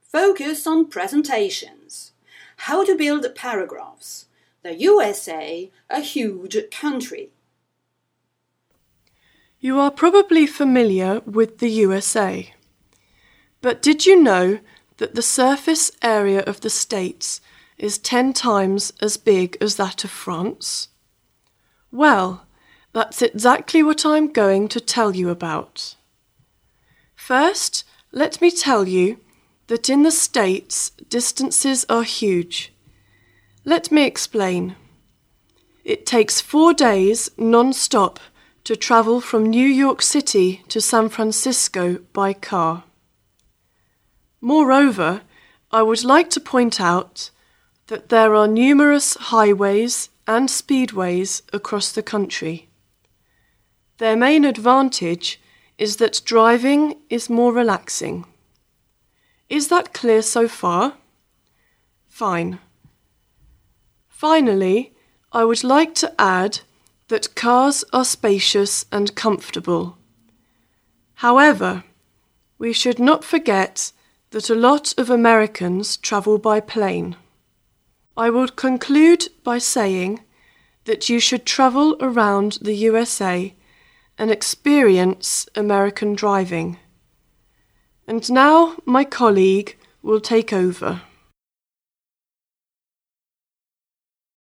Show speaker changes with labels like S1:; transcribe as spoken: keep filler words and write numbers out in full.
S1: Focus on presentations. How to build paragraphs. The U S A, a huge country.
S2: You are probably familiar with the U S A. But did you know that the surface area of the States is ten times as big as that of France? Well, that's exactly what I'm going to tell you about. First, let me tell you that in the States distances are huge. Let me explain. It takes four days non-stop to travel from New York City to San Francisco by car. Moreover, I would like to point out that there are numerous highways and speedways across the country. Their main advantage is that driving is more relaxing. Is that clear so far? Fine. Finally, I would like to add that cars are spacious and comfortable. However, we should not forget that a lot of Americans travel by plane. I will conclude by saying that you should travel around the U S A and experience American driving. And now my colleague will take over.